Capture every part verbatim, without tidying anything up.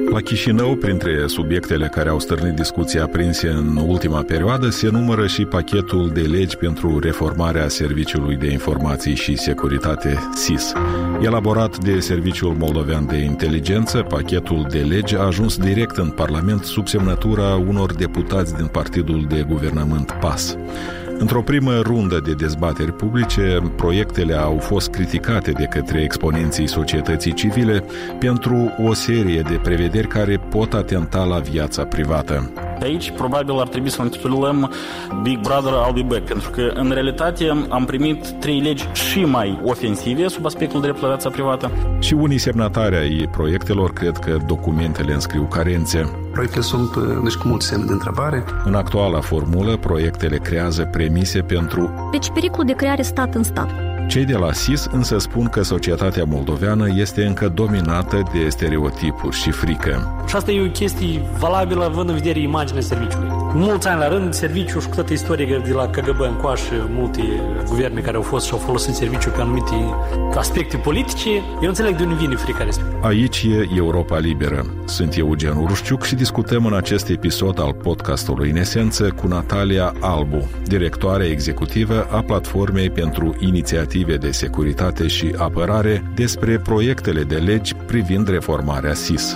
La Chișinău, printre subiectele care au stârnit discuții aprinse în ultima perioadă, se numără și pachetul de legi pentru reformarea Serviciului de Informații și Securitate S I S. Elaborat de Serviciul Moldovean de Inteligență, pachetul de legi a ajuns direct în Parlament sub semnătura unor deputați din partidul de guvernământ P A S. Într-o primă rundă de dezbateri publice, proiectele au fost criticate de către exponenții societății civile pentru o serie de prevederi care pot atenta la viața privată. Aici, probabil, ar trebui să ne titulăm Big Brother I'll be back, pentru că, în realitate, am primit trei legi și mai ofensive sub aspectul dreptului la viața privată. Și unii semnatari ai proiectelor cred că documentele înscriu carențe. Proiectele sunt, deci, cu multe semne de întrebare. În actuala formulă, proiectele creează premise pentru... Deci, pericolul de creare stat în stat. Cei de la S I S însă spun că societatea moldoveană este încă dominată de stereotipuri și frică. Și asta e o chestie valabilă având în vedere imaginea serviciului. Mulți ani la rând, serviciul și cu toată istoria de la K G B încoace, multe guverne care au fost și au folosit serviciul pe anumite aspecte politice, eu nu înțeleg de unde vine frica respectivă. Aici e Europa Liberă. Sunt Eugen Urușciuc și discutăm în acest episod al podcastului În Esență cu Natalia Albu, directoare executivă a Platformei pentru Inițiative de Securitate și Apărare, despre proiectele de legi privind reformarea S I S.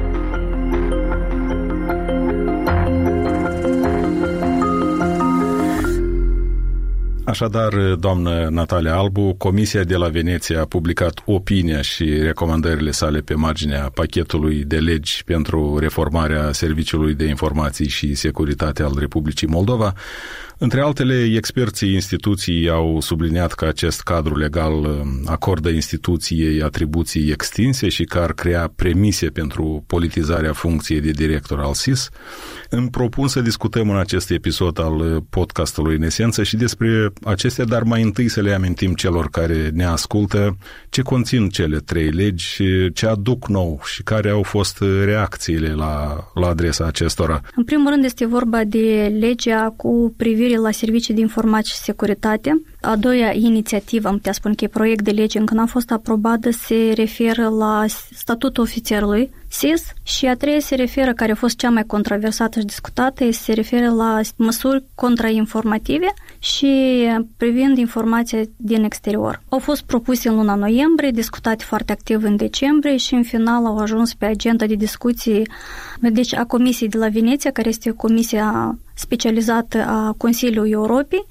Așadar, doamnă Natalia Albu, Comisia de la Veneția a publicat opinia și recomandările sale pe marginea pachetului de legi pentru reformarea Serviciului de Informații și Securitate al Republicii Moldova. Între altele, experții instituției au subliniat că acest cadru legal acordă instituției atribuții extinse și că ar crea premise pentru politizarea funcției de director al S I S. Îmi propun să discutăm în acest episod al podcastului În Esență și despre acestea, dar mai întâi să le amintim celor care ne ascultă ce conțin cele trei legi, ce aduc nou și care au fost reacțiile la, la adresa acestora. În primul rând este vorba de legea cu privire la servicii de informații și securitate. A doua inițiativă, am putea spune că e proiect de lege, încă n-a fost aprobată, se referă la statutul ofițerului S I S și a treia se referă, care a fost cea mai controversată și discutată, se referă la măsuri contrainformative și privind informația din exterior. Au fost propuse în luna noiembrie, discutate foarte activ în decembrie și în final au ajuns pe agenda de discuții deci a Comisiei de la Veneția, care este comisia specializată a Consiliului Europei,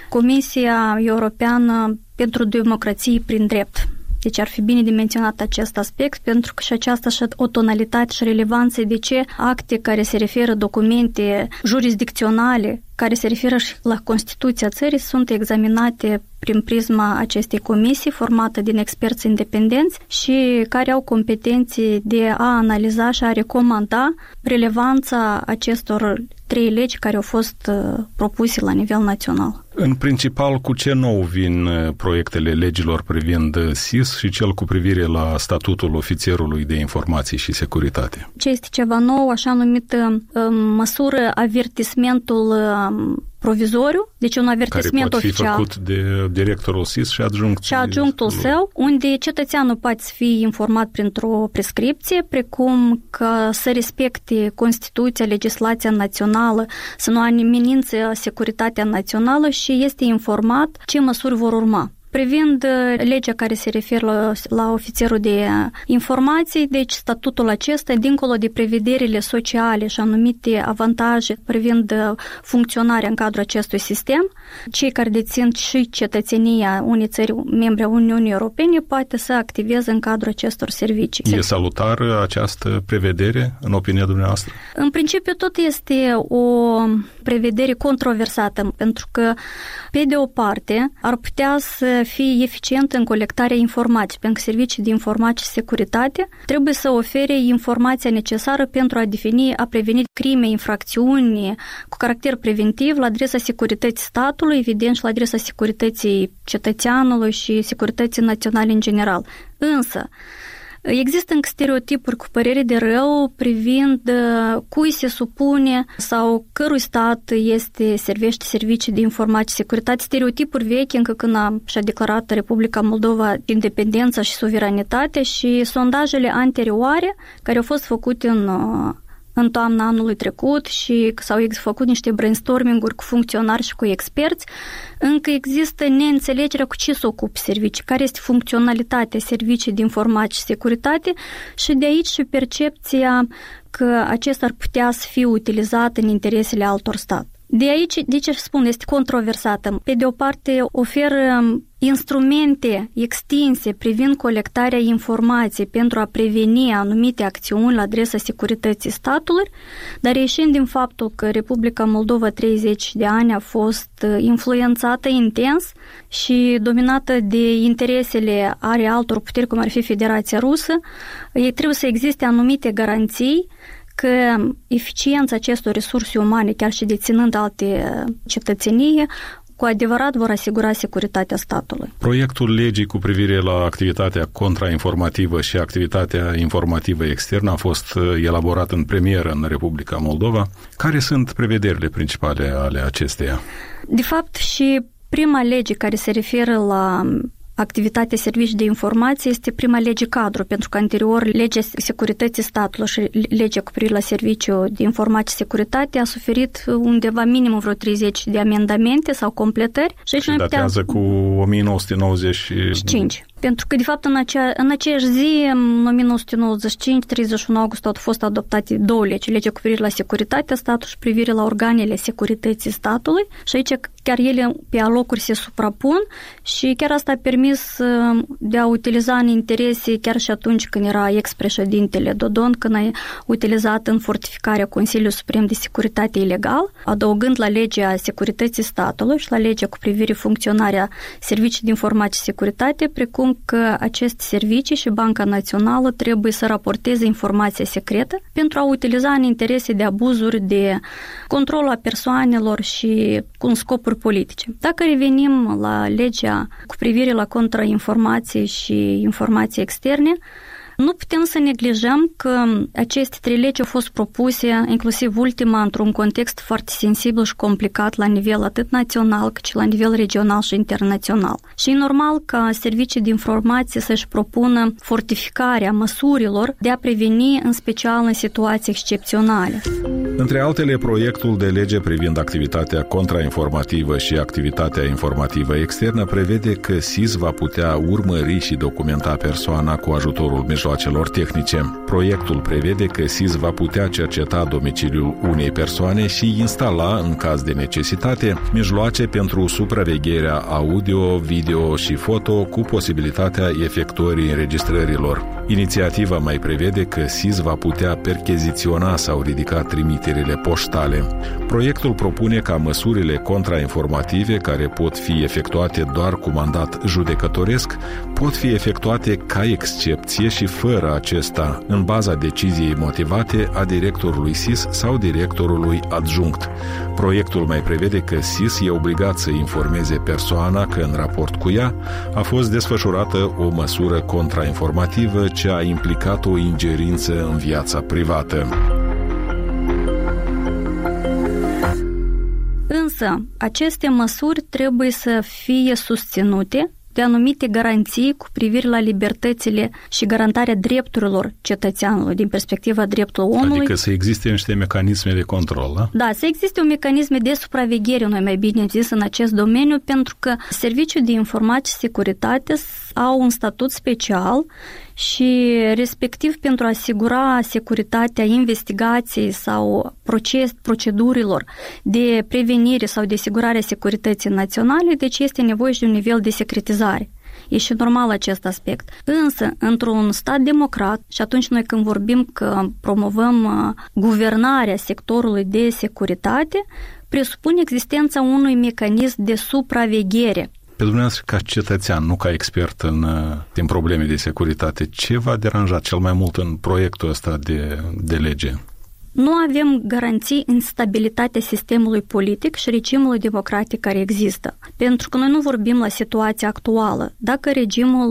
Comisia Europeană pentru Democrație prin Drept. Deci ar fi bine de menționat acest aspect, pentru că și aceasta și o tonalitate și relevanță de ce acte care se referă documente jurisdicționale, care se referă și la Constituția țării, sunt examinate prin prisma acestei comisii formată din experți independenți și care au competențe de a analiza și a recomanda relevanța acestor trei legi care au fost propuse la nivel național. În principal, cu ce nou vin proiectele legilor privind S I S și cel cu privire la statutul ofițerului de informații și securitate? Ce este ceva nou, așa numită măsură avertismentul provizoriu, deci un avertisment care oficial. Care poate fi făcut de directorul S I S și adjunctul. Și adjunctul său, unde cetățeanul poate să fie informat printr-o prescripție, precum că să respecte Constituția, legislația națională, să nu amenințe securitatea națională și este informat ce măsuri vor urma. Privind legea care se referă la, la ofițerul de informații, deci statutul acesta, dincolo de prevederile sociale și anumite avantaje privind funcționarea în cadrul acestui sistem, cei care dețin și cetățenia unei țări membre a Uniunii Europene poate să activeze în cadrul acestor servicii. E salutară această prevedere, în opinia dumneavoastră? În principiu, tot este o prevedere controversată, pentru că, pe de o parte, ar putea să fie eficient în colectarea informației, pentru că servicii de informații și securitate trebuie să ofere informația necesară pentru a defini, a preveni crime, infracțiuni cu caracter preventiv la adresa securității statului, evident și la adresa securității cetățeanului și securității naționale în general. Însă, Există încă stereotipuri cu părere de rău privind cui se supune sau cărui stat este servește servicii de informații și securitate, stereotipuri vechi încă când a, și-a declarat Republica Moldova independența și suveranitatea și sondajele anterioare care au fost făcute în în toamna anului trecut și s-au făcut niște brainstorming-uri cu funcționari și cu experți, încă există neînțelegerea cu ce se ocupe servicii, care este funcționalitatea servicii de informații și securitate și de aici și percepția că acesta ar putea să fie utilizat în interesele altor state. De aici, de ce spun, este controversată. Pe de o parte, oferă instrumente extinse privind colectarea informației pentru a preveni anumite acțiuni la adresa securității statului, dar ieșind din faptul că Republica Moldova treizeci de ani a fost influențată intens și dominată de interesele are altor puteri, cum ar fi Federația Rusă, ei trebuie să existe anumite garanții că eficiența acestor resurse umane, chiar și deținând alte cetățenie, cu adevărat vor asigura securitatea statului. Proiectul legii cu privire la activitatea contrainformativă și activitatea informativă externă a fost elaborat în premieră în Republica Moldova. Care sunt prevederile principale ale acesteia? De fapt, și prima lege care se referă la activitatea servicii de informație este prima lege cadru, pentru că anterior legea securității statului și legea cu privire la serviciu de informație și securitate a suferit undeva minimum vreo treizeci de amendamente sau completări. Și, și datează putea... cu o mie nouă sute nouăzeci și cinci. Pentru că, de fapt, în, acea, în aceeași zi, în o mie nouă sute nouăzeci și cinci, treizeci și unu august, au fost adoptate două legi. Legea cu privire la securitatea statului și privire la organele securității statului. Și aici chiar ele pe alocuri se suprapun și chiar asta a permis de a utiliza în interese chiar și atunci când era ex-președintele Dodon, când a utilizat în fortificarea Consiliului Suprem de Securitate ilegal, adăugând la legea securității statului și la legea cu privire funcționarea servicii de informații și securitate, precum că aceste servicii și Banca Națională trebuie să raporteze informația secretă pentru a utiliza în interese de abuzuri de control a persoanelor și cu scopuri politice. Dacă revenim la legea cu privire la contrainformație și informații externe, nu putem să neglijăm că aceste trei legi au fost propuse, inclusiv ultima, într-un context foarte sensibil și complicat la nivel atât național cât și la nivel regional și internațional. Și e normal ca servicii de informație să-și propună fortificarea măsurilor de a preveni, în special în situații excepționale. Între altele, proiectul de lege privind activitatea contrainformativă și activitatea informativă externă prevede că S I S va putea urmări și documenta persoana cu ajutorul mijloacelor tehnice. Proiectul prevede că S I S va putea cerceta domiciliul unei persoane și instala, în caz de necesitate, mijloace pentru supravegherea audio, video și foto cu posibilitatea efectuării înregistrărilor. Inițiativa mai prevede că S I S va putea percheziționa sau ridica trimiterile poștale. Proiectul propune ca măsurile contrainformative, care pot fi efectuate doar cu mandat judecătoresc, pot fi efectuate ca excepție și fără acesta, în baza deciziei motivate a directorului S I S sau directorului adjunct. Proiectul mai prevede că S I S e obligat să informeze persoana că în raport cu ea a fost desfășurată o măsură contrainformativă ce a implicat o ingerință în viața privată. Însă, aceste măsuri trebuie să fie susținute de anumite garanții cu privire la libertățile și garantarea drepturilor cetățeanului din perspectiva dreptului omului. Adică să existe niște mecanisme de control, da? Da, să existe un mecanism de supraveghere, noi mai bine zis, în acest domeniu, pentru că Serviciul de Informații și Securitate au un statut special și respectiv pentru a asigura securitatea investigației sau proces, procedurilor de prevenire sau de asigurare a securității naționale, deci este nevoie și de un nivel de secretizare. E și normal acest aspect. Însă, într-un stat democrat, și atunci noi când vorbim că promovăm guvernarea sectorului de securitate, presupune existența unui mecanism de supraveghere. Pe dumneavoastră, ca cetățean, nu ca expert în, în probleme de securitate, ce v-a deranjat cel mai mult în proiectul ăsta de, de lege? Nu avem garanții în stabilitatea sistemului politic și regimului democratic care există. Pentru că noi nu vorbim la situația actuală. Dacă regimul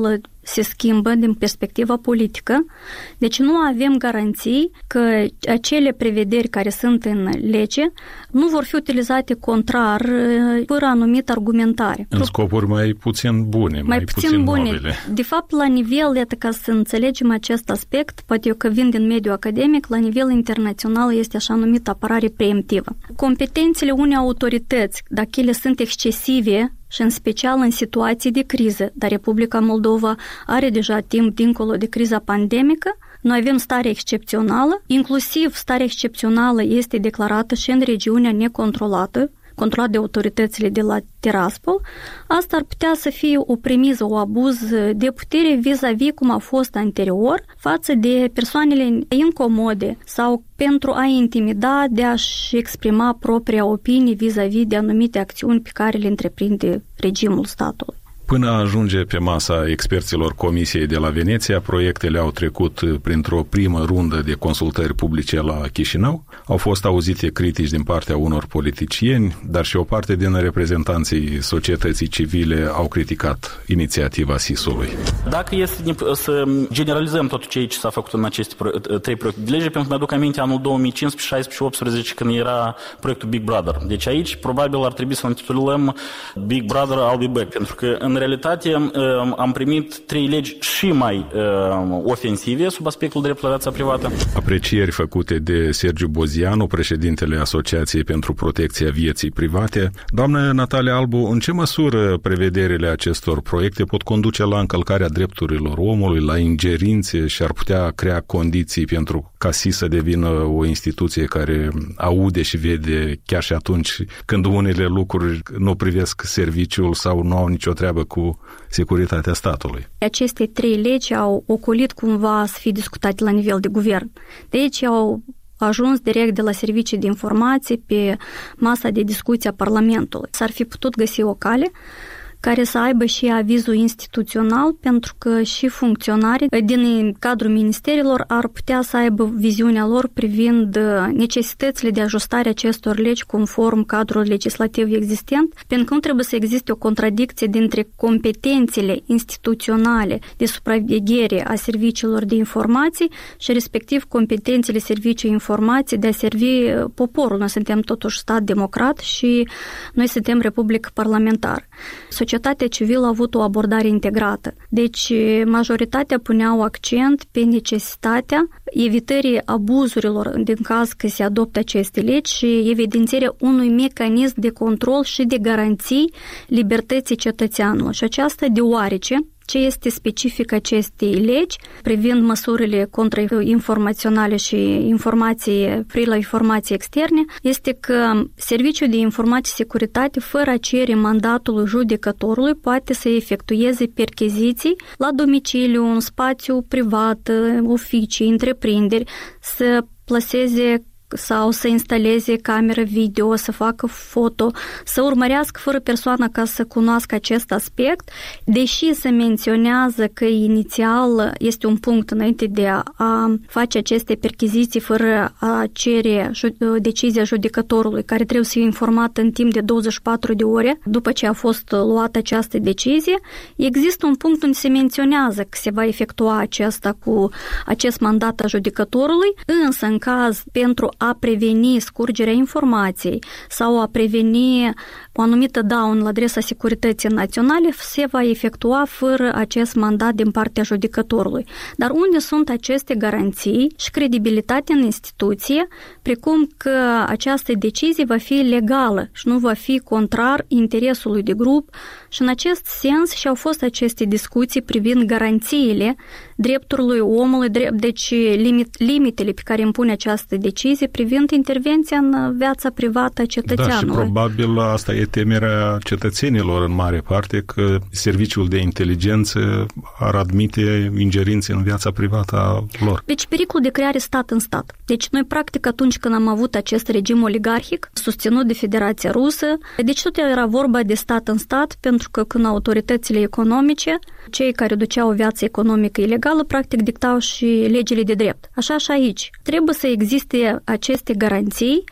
se schimbă din perspectiva politică, deci nu avem garanții că acele prevederi care sunt în lege nu vor fi utilizate contrar, fără anumită argumentare. În scopuri mai puțin bune, mai, mai puțin, puțin bune. Nobile. De fapt, la nivel, iată, ca să înțelegem acest aspect, poate eu că vin din mediul academic, la nivel internațional este așa numită apărare preemptivă. Competențele unei autorități, dacă ele sunt excesive, și în special în situații de criză, dar Republica Moldova are deja timp dincolo de criza pandemică, noi avem stare excepțională, inclusiv starea excepțională este declarată și în regiunea necontrolată, controlat de autoritățile de la Tiraspol, asta ar putea să fie o premiză, o abuz de putere vis-a-vis cum a fost anterior față de persoanele incomode sau pentru a intimida de a-și exprima propria opinie vis-a-vis de anumite acțiuni pe care le întreprinde regimul statului. Până ajunge pe masa experților Comisiei de la Veneția, proiectele au trecut printr-o primă rundă de consultări publice la Chișinău. Au fost auzite critici din partea unor politicieni, dar și o parte din reprezentanții societății civile au criticat inițiativa S I S-ului. Dacă este să generalizăm tot ceea ce s-a făcut în aceste trei proiecte de lege, pentru că mi-aduc aminte anul două mii cincisprezece, șaisprezece și optsprezece, când era proiectul Big Brother. Deci aici probabil ar trebui să intitulăm Big Brother I'll be back, pentru că în realitate am primit trei legi și mai ofensive sub aspectul dreptului la viața privată. Aprecieri făcute de Sergiu Bozianu, președintele Asociației pentru Protecția Vieții Private. Doamnă Natalia Albu, în ce măsură prevederile acestor proiecte pot conduce la încălcarea drepturilor omului, la ingerințe și ar putea crea condiții pentru ca S I S să devină o instituție care aude și vede chiar și atunci când unele lucruri nu privesc serviciul sau nu au nicio treabă cu securitatea statului? Aceste trei legi au ocolit cumva să fie discutate la nivel de guvern. Deci au ajuns direct de la servicii de informații pe masa de discuție a Parlamentului. S-ar fi putut găsi o cale care să aibă și avizul instituțional, pentru că și funcționarii din cadrul ministerilor ar putea să aibă viziunea lor privind necesitățile de ajustare acestor legi conform cadrul legislativ existent, pentru că nu trebuie să existe o contradicție dintre competențele instituționale de supraveghere a serviciilor de informații și respectiv competențele serviciului informații de a servi poporul. Noi suntem totuși stat democrat și noi suntem republică parlamentară. Societatea civilă a avut o abordare integrată. Deci, majoritatea puneau accent pe necesitatea evitării abuzurilor din caz că se adoptă aceste legi și evidențierea unui mecanism de control și de garanții libertății cetățeanului. Și aceasta deoarece ce este specific acestei legi privind măsurile contrainformaționale și informații, free la informații externe, este că Serviciul de Informații și Securitate, fără a cere mandatul judecătorului, poate să efectueze percheziții la domiciliu, în spațiu privat, oficii, întreprinderi, să plaseze sau să instaleze cameră video, să facă foto, să urmărească fără persoana ca să cunoască acest aspect, deși se menționează că inițial este un punct înainte de a face aceste percheziții fără a cere decizia judecătorului, care trebuie să fie informat în timp de douăzeci și patru de ore după ce a fost luată această decizie. Există un punct unde se menționează că se va efectua acesta cu acest mandat a judecătorului, însă în caz pentru a preveni scurgerea informației sau a preveni o anumită daună la adresa securității naționale, se va efectua fără acest mandat din partea judecătorului. Dar unde sunt aceste garanții și credibilitatea în instituție, precum că această decizie va fi legală și nu va fi contrar interesului de grup, și în acest sens și au fost aceste discuții privind garanțiile drepturilor omului, deci limit, limitele pe care impune această decizie privind intervenția în viața privată a cetățeanului. Da, și probabil asta e temerea cetățenilor în mare parte, că serviciul de inteligență ar admite ingerințe în viața privată a lor. Deci pericolul de creare stat în stat. Deci noi practic atunci când am avut acest regim oligarhic susținut de Federația Rusă, deci tot era vorba de stat în stat, pentru că când autoritățile economice, cei care duceau o viață economică ilegală, practic dictau și legile de drept. Așa și aici. Trebuie să existe aceste garanții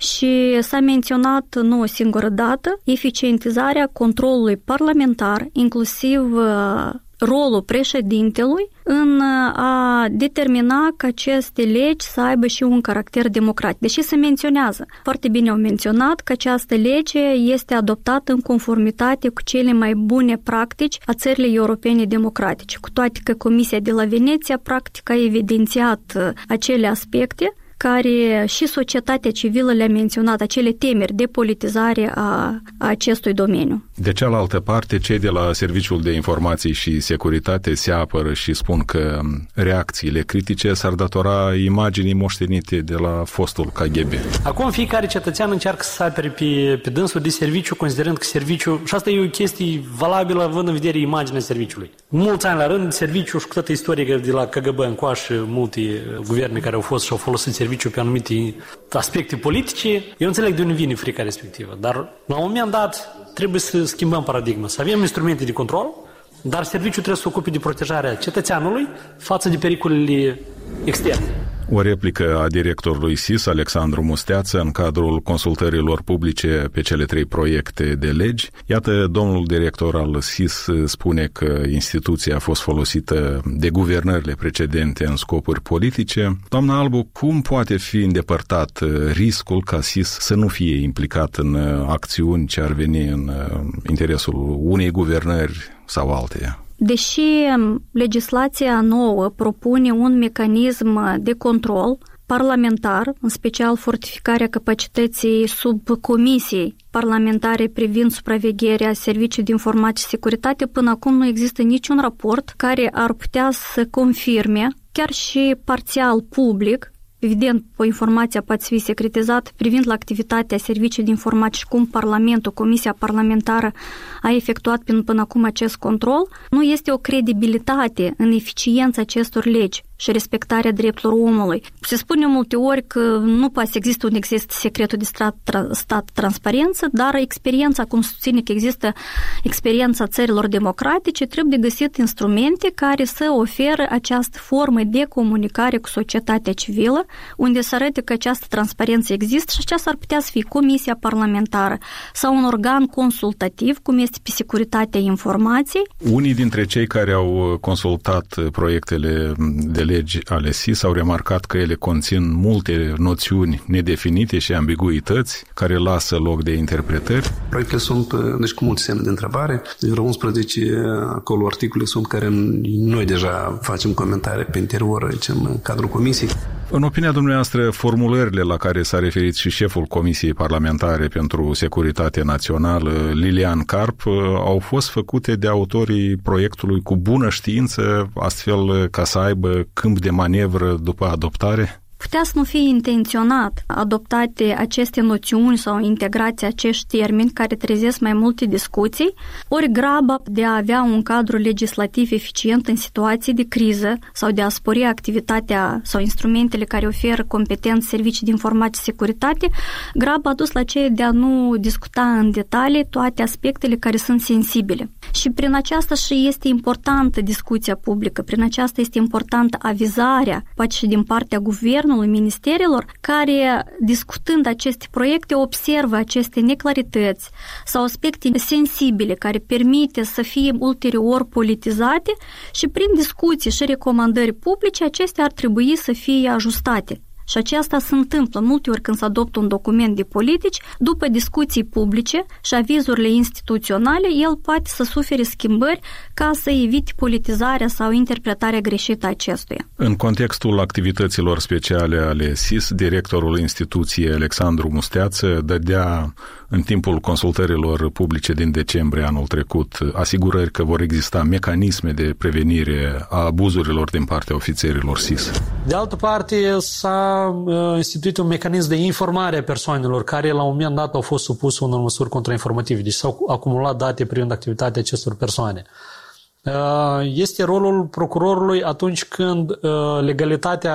și s-a menționat nu o singură dată eficientizarea controlului parlamentar, inclusiv rolul președintelui în a determina ca aceste legi să aibă și un caracter democratic. Deși se menționează, foarte bine au menționat că această lege este adoptată în conformitate cu cele mai bune practici a țările europene democratice, cu toate că Comisia de la Veneția practic a evidențiat acele aspecte care și societatea civilă le-a menționat, acele temeri de politizare a, a acestui domeniu. De cealaltă parte, cei de la Serviciul de Informații și Securitate se apără și spun că reacțiile critice s-ar datora imaginii moștenite de la fostul K G B. Acum fiecare cetățean încearcă să apere pe, pe dânsul de serviciu, considerând că serviciu, și asta e o chestie valabilă având în vedere imaginea serviciului. Mulți ani la rând, serviciu și cu toată istoria de la K G B încoace, multe guverne care au fost și au folosit serviciu pe anumite aspecte politice, eu înțeleg de unde vine frica respectivă, dar la un moment dat trebuie să schimbăm paradigma, să avem instrumente de control, dar serviciul trebuie să se ocupe de protejarea cetățeanului față de pericolele externe. O replică a directorului S I S, Alexandru Musteață, în cadrul consultărilor publice pe cele trei proiecte de legi. Iată, domnul director al S I S spune că instituția a fost folosită de guvernările precedente în scopuri politice. Doamna Albu, cum poate fi îndepărtat riscul ca S I S să nu fie implicat în acțiuni ce ar veni în interesul unei guvernări sau alteia? Deși legislația nouă propune un mecanism de control parlamentar, în special fortificarea capacității subcomisiei parlamentare privind supravegherea Serviciului de Informații și Securitate, până acum nu există niciun raport care ar putea să confirme, chiar și parțial public, evident, o informație poate fi secretizată privind la activitatea Serviciului de Informații și cum Parlamentul, Comisia Parlamentară a efectuat până, până acum acest control, nu este o credibilitate în eficiența acestor legi și respectarea drepturilor omului. Se spune multe ori că nu poate să există un exist secretul de stat, tra, stat transparență, dar experiența, cum susține că există experiența țărilor democratice, trebuie de găsit instrumente care să oferă această formă de comunicare cu societatea civilă, unde să arate că această transparență există și aceasta ar putea să fie Comisia Parlamentară sau un organ consultativ, cum este pe securitatea informației. Unii dintre cei care au consultat proiectele de legi ale S I S au remarcat că ele conțin multe noțiuni nedefinite și ambiguități care lasă loc de interpretări. Proiectele sunt, deci, cu multe semne de întrebare. De vreo unsprezece acolo articole sunt care noi deja facem comentarii pe interior aici în cadrul comisiei. În opinia dumneavoastră, formulările la care s-a referit și șeful Comisiei Parlamentare pentru Securitate Națională, Lilian Carp, au fost făcute de autorii proiectului cu bună știință, astfel ca să aibă câmp de manevră după adoptare? Putea să nu fie intenționat adoptate aceste noțiuni sau integrate acești termeni care trezesc mai multe discuții, ori graba de a avea un cadru legislativ eficient în situații de criză sau de a spori activitatea sau instrumentele care oferă competențe Servicii de Informații și Securitate, graba a dus la ceea de a nu discuta în detalii toate aspectele care sunt sensibile. Și prin aceasta și este importantă discuția publică, prin aceasta este importantă avizarea, poate și din partea guvernului, ministerilor, care, discutând aceste proiecte, observă aceste neclarități sau aspecte sensibile care permite să fie ulterior politizate și prin discuții și recomandări publice, acestea ar trebui să fie ajustate. Și aceasta se întâmplă multe ori când se adoptă un document de politici, după discuții publice și avizurile instituționale, el poate să sufere schimbări ca să evite politizarea sau interpretarea greșită a acestuia. În contextul activităților speciale ale S I S, directorul instituției Alexandru Musteață dădea în timpul consultărilor publice din decembrie anul trecut asigurări că vor exista mecanisme de prevenire a abuzurilor din partea ofițerilor S I S. De altă parte, s-a instituit un mecanism de informare a persoanelor care la un moment dat au fost supuse unor măsuri contrainformative, deci s-au acumulat date privind activitatea acestor persoane. Este rolul procurorului atunci când legalitatea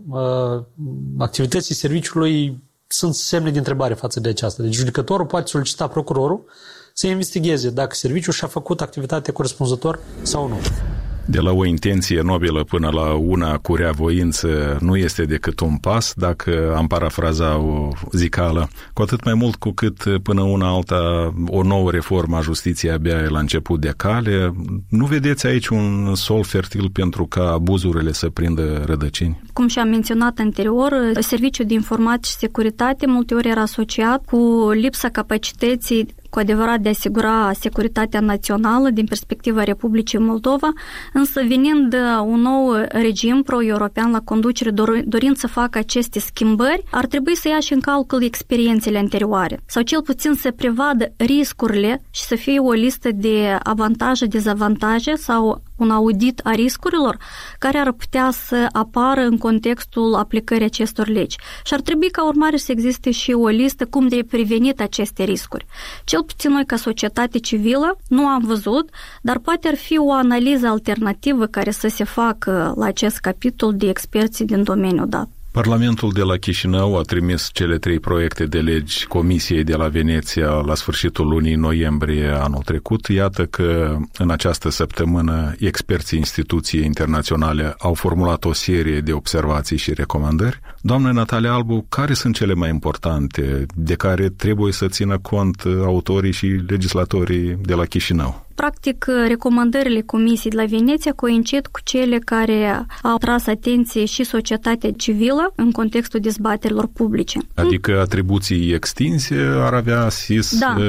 activității serviciului sunt semne de întrebare față de aceasta. Deci judecătorul poate solicita procurorul să investigheze dacă serviciul și-a făcut activitatea corespunzător sau nu. De la o intenție nobilă până la una cu reavoință nu este decât un pas, dacă am parafraza o zicală, cu atât mai mult cu cât până una alta o nouă reformă a justiției abia e la început de cale. Nu vedeți aici un sol fertil pentru ca abuzurile să prindă rădăcini? Cum și-am menționat anterior, Serviciul de Informații și Securitate multe ori era asociat cu lipsa capacității cu adevărat de a asigura securitatea națională din perspectiva Republicii Moldova, însă venind un nou regim pro-european la conducere, dorind să facă aceste schimbări, ar trebui să ia și în calcul experiențele anterioare, sau cel puțin să prevadă riscurile și să fie o listă de avantaje, dezavantaje sau un audit a riscurilor care ar putea să apară în contextul aplicării acestor legi. Și ar trebui ca urmare să existe și o listă cum de prevenit aceste riscuri. Cel puțin noi ca societate civilă nu am văzut, dar poate ar fi o analiză alternativă care să se facă la acest capitol de experți din domeniul dat. Parlamentul de la Chișinău a trimis cele trei proiecte de legi Comisiei de la Veneția la sfârșitul lunii noiembrie anul trecut. Iată că în această săptămână experții instituției internaționale au formulat o serie de observații și recomandări. Doamnă Natalia Albu, care sunt cele mai importante de care trebuie să țină cont autorii și legislatorii de la Chișinău? Practic, recomandările Comisiei de la Veneția coincid cu cele care au tras atenție și societatea civilă în contextul dezbaterilor publice. Adică atribuții extinse ar avea S I S, da.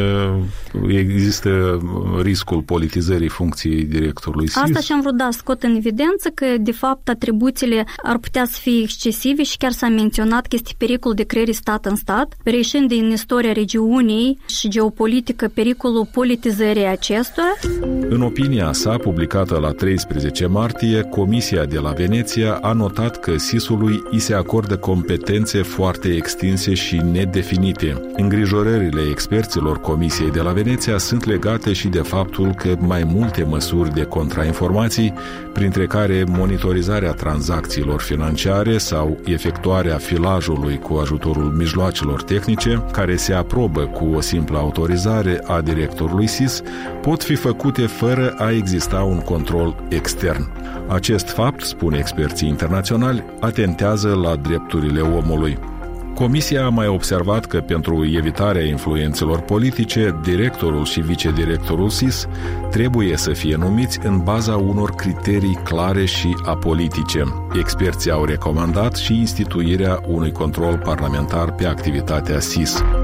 Există riscul politizării funcției directorului S I S. Asta și-am vrut da scot în evidență că, de fapt, atribuțiile ar putea să fie excesive și chiar s-a menționat că este pericol de creării stat în stat, reieșind din istoria regiunii și geopolitică pericolul politizării acestora. În opinia sa, publicată la treisprezece martie, Comisia de la Veneția a notat că S I S-ului îi se acordă competențe foarte extinse și nedefinite. Îngrijorările experților Comisiei de la Veneția sunt legate și de faptul că mai multe măsuri de contrainformații, printre care monitorizarea tranzacțiilor financiare sau efectuarea filajului cu ajutorul mijloacelor tehnice, care se aprobă cu o simplă autorizare a directorului S I S, pot fi făcute fără a exista un control extern. Acest fapt, spun experții internaționali, atentează la drepturile omului. Comisia a mai observat că pentru evitarea influențelor politice, directorul și vicedirectorul S I S trebuie să fie numiți în baza unor criterii clare și apolitice. Experții au recomandat și instituirea unui control parlamentar pe activitatea S I S.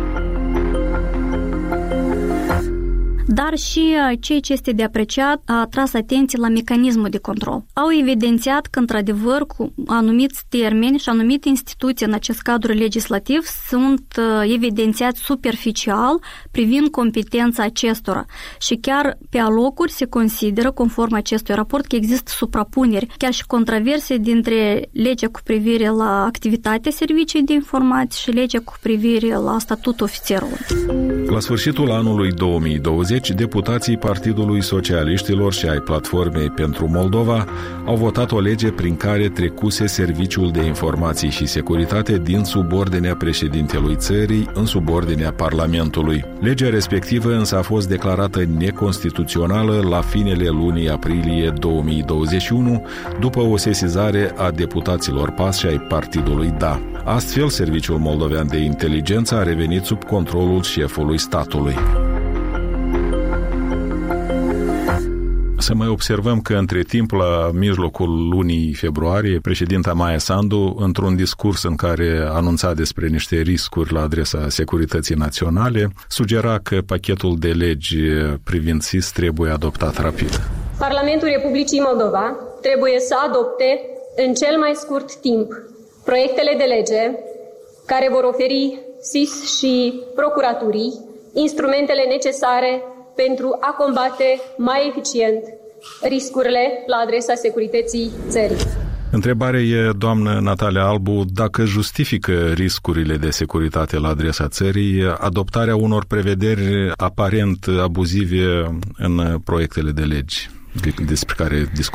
Dar și ceea ce este de apreciat a atras atenție la mecanismul de control. Au evidențiat că, într-adevăr, cu anumiți termeni și anumite instituții în acest cadru legislativ sunt evidențiați superficial privind competența acestora și chiar pe alocuri se consideră, conform acestui raport, că există suprapuneri, chiar și controverse dintre legea cu privire la activitatea serviciei de informații și legea cu privire la statutul ofițerului. La sfârșitul anului două mii douăzeci, deputații Partidului Socialiștilor și ai Platformei pentru Moldova au votat o lege prin care trecuse Serviciul de Informații și Securitate din subordinea președintelui țării în subordinea Parlamentului. Legea respectivă însă a fost declarată neconstituțională la finele lunii aprilie două mii douăzeci și unu, după o sesizare a deputaților P A S și ai Partidului D A. Astfel, Serviciul Moldovean de Inteligență a revenit sub controlul șefului statului. Să mai observăm că între timp, la mijlocul lunii februarie, președinta Maia Sandu, într-un discurs în care anunța despre niște riscuri la adresa securității naționale, sugera că pachetul de legi privind S I S trebuie adoptat rapid. Parlamentul Republicii Moldova trebuie să adopte în cel mai scurt timp proiectele de lege care vor oferi S I S și procuraturii instrumentele necesare pentru a combate mai eficient riscurile la adresa securității țării. Întrebarea e, doamnă Natalia Albu, dacă justifică riscurile de securitate la adresa țării adoptarea unor prevederi aparent abuzive în proiectele de legi despre care discutăm.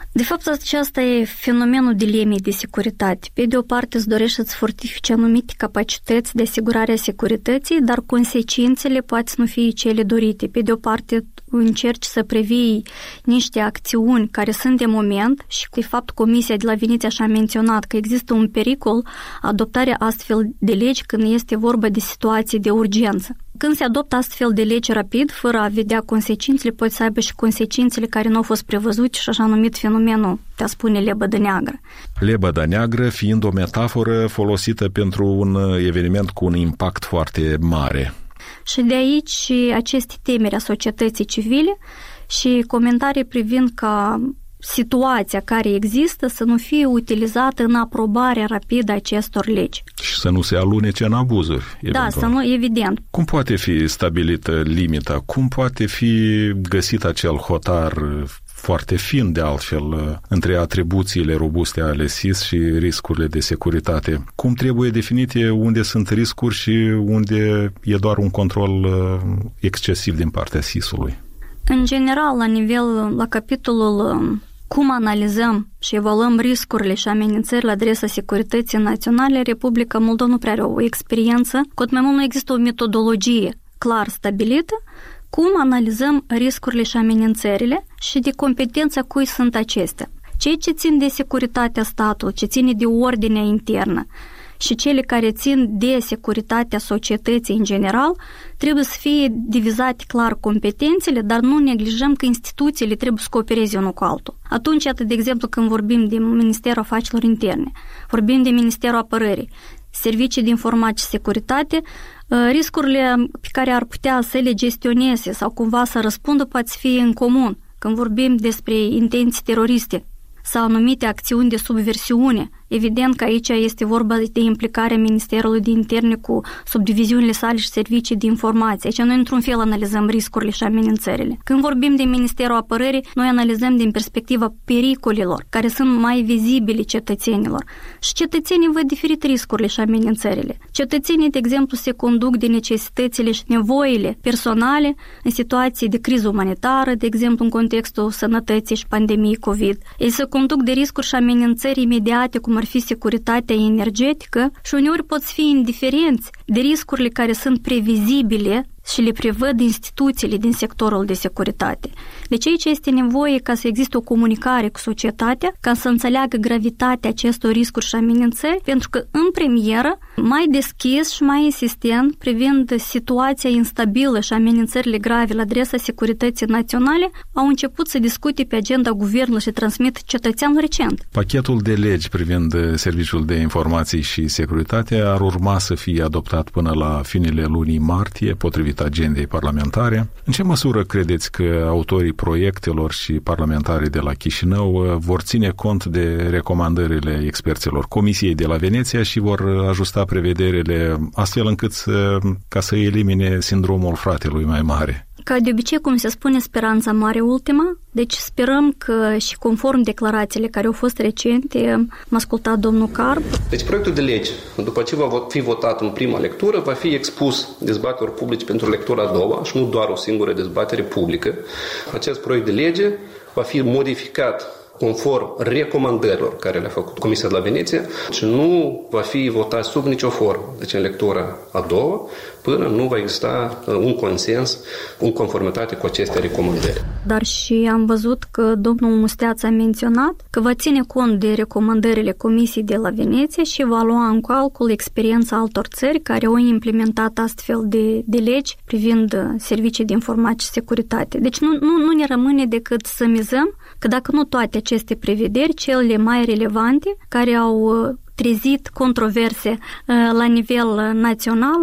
De fapt, aceasta e fenomenul dilemei de securitate. Pe de o parte, îți dorești să-ți fortifici anumite capacități de asigurare a securității, dar consecințele poate să nu fie cele dorite. Pe de o parte, încerci să previi niște acțiuni care sunt de moment și, de fapt, Comisia de la Veneția și-a menționat că există un pericol adoptarea astfel de legi când este vorba de situații de urgență. Când se adoptă astfel de legi rapid, fără a vedea consecințele, poate să aibă și consecințele care nu au fost prevăzute și așa numit fenomenul, te-a spune lebădă neagră. Lebăda neagră fiind o metaforă folosită pentru un eveniment cu un impact foarte mare. Și de aici aceste temeri a societății civile și comentarii privind ca situația care există să nu fie utilizată în aprobarea rapidă a acestor legi. Și să nu se alunece în abuzuri. Eventual. Da, să nu, evident. Cum poate fi stabilită limita? Cum poate fi găsit acel hotar foarte fin, de altfel, între atribuțiile robuste ale S I S și riscurile de securitate? Cum trebuie definite unde sunt riscuri și unde e doar un control excesiv din partea S I S-ului? În general, la nivel, la capitolul cum analizăm și evaluăm riscurile și amenințările la adresa securității naționale, Republica Moldova nu prea are o experiență, cu atât mai mult nu există o metodologie clar stabilită cum analizăm riscurile și amenințările și de competența cui sunt acestea. Cei ce țin de securitatea statului, ce ține de ordinea internă și cele care țin de securitatea societății în general, trebuie să fie divizate clar competențele, dar nu neglijăm că instituțiile trebuie să coopereze unul cu altul. Atunci, atât de exemplu, când vorbim de Ministerul Afacerilor Interne, vorbim de Ministerul Apărării, Servicii de Informații și Securitate, riscurile pe care ar putea să le gestioneze sau cumva să răspundă poate să fie în comun. Când vorbim despre intenții teroriste sau anumite acțiuni de subversiune, evident că aici este vorba de implicarea Ministerului de Interne cu subdiviziunile sale și servicii de informație. Aici noi într-un fel analizăm riscurile și amenințările. Când vorbim de Ministerul Apărării, noi analizăm din perspectiva pericolelor, care sunt mai vizibile cetățenilor. Și cetățenii văd diferit riscurile și amenințările. Cetățenii, de exemplu, se conduc de necesitățile și nevoile personale în situații de criză umanitară, de exemplu, în contextul sănătății și pandemiei COVID. Ei se conduc de riscuri și amenințări imediate, cum ar fi securitatea energetică și uneori pot fi indiferenți de riscurile care sunt previzibile și le prevăd instituțiile din sectorul de securitate. Deci aici este nevoie ca să existe o comunicare cu societatea, ca să înțeleagă gravitatea acestor riscuri și amenințări, pentru că în premieră, mai deschis și mai insistent privind situația instabilă și amenințările grave la adresa securității naționale, au început să discute pe agenda guvernului și transmit cetățeanul recent. Pachetul de legi privind Serviciul de Informații și Securitate ar urma să fie adoptat până la finele lunii martie, potrivit agendei parlamentare. În ce măsură credeți că autorii proiectelor și parlamentarii de la Chișinău vor ține cont de recomandările experților Comisiei de la Veneția și vor ajusta prevederile astfel încât să, ca să elimine sindromul fratelui mai mare? Ca de obicei, cum se spune, speranța mare ultima, deci sperăm că și conform declarațiile care au fost recente, am ascultat domnul Carp. Deci proiectul de lege, după ce va fi votat în prima lectură, va fi expus dezbaterilor publice pentru lectura a doua și nu doar o singură dezbatere publică. Acest proiect de lege va fi modificat conform recomandărilor care le-a făcut Comisia de la Veneția și nu va fi votat sub nicio formă, deci în lectura a doua, până nu va exista un consens în conformitate cu aceste recomandări. Dar și am văzut că domnul Musteaț a menționat că va ține cont de recomandările Comisiei de la Veneția și va lua în calcul experiența altor țări care au implementat astfel de, de legi privind servicii de informații și securitate. Deci nu, nu, nu ne rămâne decât să mizăm că dacă nu toate aceste prevederi, cele mai relevante care au trezit controverse la nivel național,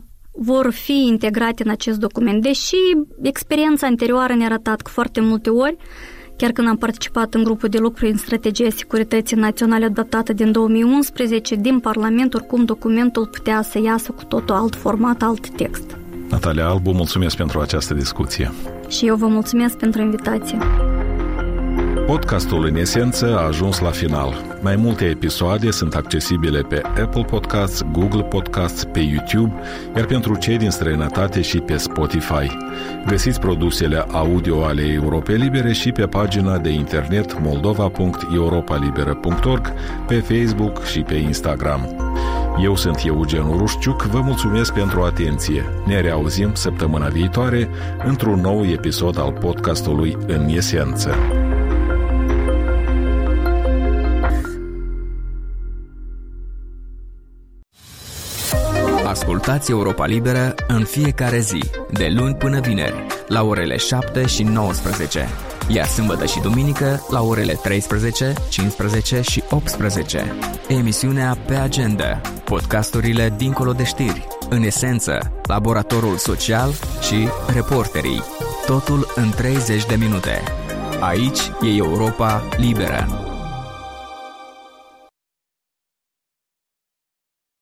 vor fi integrate în acest document. Deși experiența anterioară ne-a arătat că foarte multe ori, chiar când am participat în grupul de lucru în strategia securității naționale adoptată din două mii unsprezece, din Parlament, oricum documentul putea să iasă cu totul alt format, alt text. Natalia Albu, mulțumesc pentru această discuție. Și eu vă mulțumesc pentru invitație. Podcastul În Esență a ajuns la final. Mai multe episoade sunt accesibile pe Apple Podcasts, Google Podcasts, pe YouTube, iar pentru cei din străinătate și pe Spotify. Găsiți produsele audio ale Europei Libere și pe pagina de internet moldova punct europa liberă punct org, pe Facebook și pe Instagram. Eu sunt Eugen Urușciuc, vă mulțumesc pentru atenție. Ne reauzim săptămâna viitoare într-un nou episod al podcastului În Esență. Ascultați Europa Liberă în fiecare zi, de luni până vineri, la orele șapte și nouăsprezece, iar sâmbătă și duminică la orele treisprezece, cincisprezece și optsprezece. Emisiunea Pe Agenda, podcasturile Dincolo de știri, În Esență, Laboratorul Social și Reporterii. Totul în treizeci de minute. Aici e Europa Liberă.